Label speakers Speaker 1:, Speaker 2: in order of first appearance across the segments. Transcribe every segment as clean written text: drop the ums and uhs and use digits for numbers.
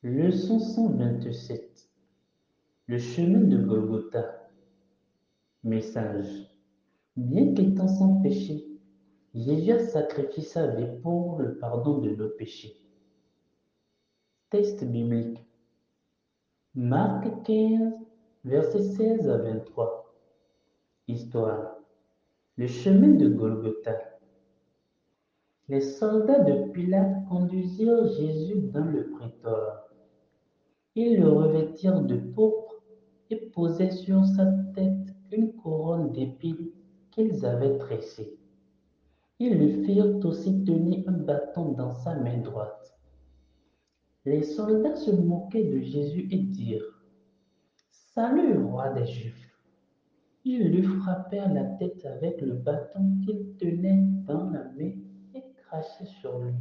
Speaker 1: Leçon 127. Le chemin de Golgotha. Message. Bien qu'étant sans péché, Jésus a sacrifié sa vie pour le pardon de nos péchés. Texte biblique. Marc 15, versets 16 à 23. Histoire. Le chemin de Golgotha. Les soldats de Pilate conduisirent Jésus dans le prétoire. Ils le revêtirent de pourpre et posaient sur sa tête une couronne d'épines qu'ils avaient tressée. Ils lui firent aussi tenir un bâton dans sa main droite. Les soldats se moquaient de Jésus et dirent: Salut, roi des Juifs! Ils lui frappèrent la tête avec le bâton qu'il tenait dans la main et crachaient sur lui.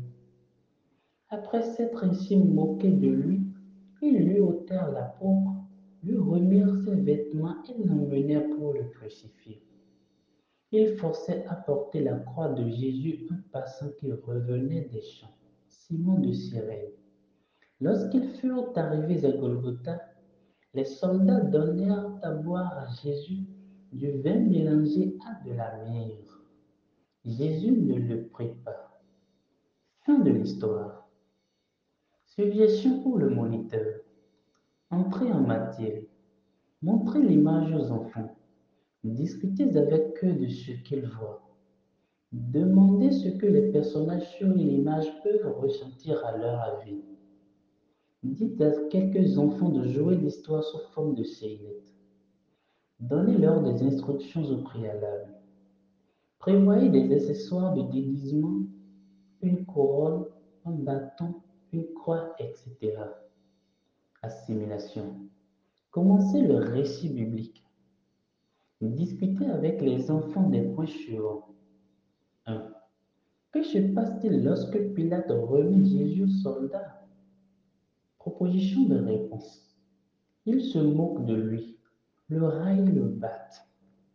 Speaker 1: Après s'être ainsi moqués de lui, ils lui ôtèrent la pourpre, lui remirent ses vêtements et l'emmenèrent pour le crucifier. Ils forçaient à porter la croix de Jésus un passant qui revenait des champs, Simon de Cyrène. Lorsqu'ils furent arrivés à Golgotha, les soldats donnèrent à boire à Jésus du vin mélangé à de la myrrhe. Jésus ne le prit pas. Fin de l'histoire. Suggestion pour le moniteur. Entrez en matière. Montrez l'image aux enfants. Discutez avec eux de ce qu'ils voient. Demandez ce que les personnages sur l'image peuvent ressentir à leur avis. Dites à quelques enfants de jouer l'histoire sous forme de scénettes. Donnez-leur des instructions au préalable. Prévoyez des accessoires de déguisement, une couronne, un bâton, une croix, etc. Assimilation. Commencez le récit biblique. Discutez avec les enfants des points suivants. 1. Que se passe-t-il lorsque Pilate remet Jésus aux soldats? Proposition de réponse. Ils se moquent de lui, le raillent et le battent.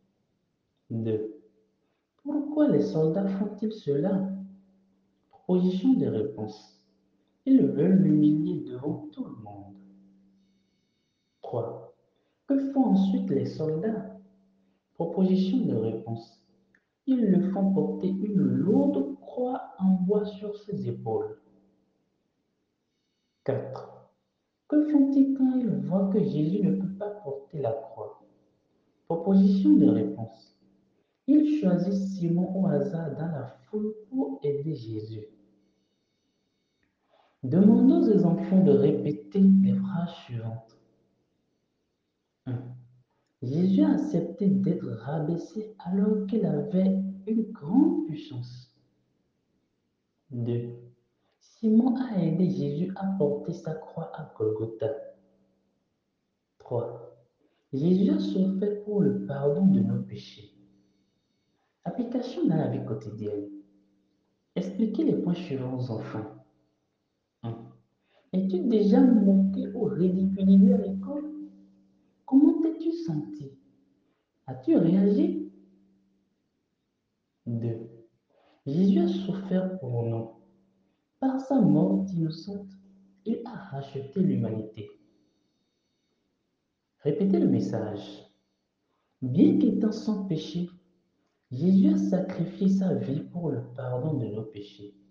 Speaker 1: 2. Pourquoi les soldats font-ils cela? Proposition de réponse. Ils veulent l'humilier devant tout le monde. 3. Que font ensuite les soldats? Proposition de réponse. Ils le font porter une lourde croix en bois sur ses épaules. 4. Que font-ils quand ils voient que Jésus ne peut pas porter la croix? Proposition de réponse. Ils choisissent Simon au hasard dans la foule pour aider Jésus. Demandons aux enfants de répéter les phrases suivantes. 1. Jésus a accepté d'être rabaissé alors qu'il avait une grande puissance. 2. Simon a aidé Jésus à porter sa croix à Golgotha. 3. Jésus a souffert pour le pardon de nos péchés. Application dans la vie quotidienne. Expliquez les points suivants aux enfants. 1. Es-tu déjà moqué ou ridiculisé à l'école? Comment t'es-tu senti? As-tu réagi? 2. Jésus a souffert pour nous. Par sa mort innocente, il a racheté l'humanité. Répétez le message. Bien qu'étant sans péché, Jésus a sacrifié sa vie pour le pardon de nos péchés.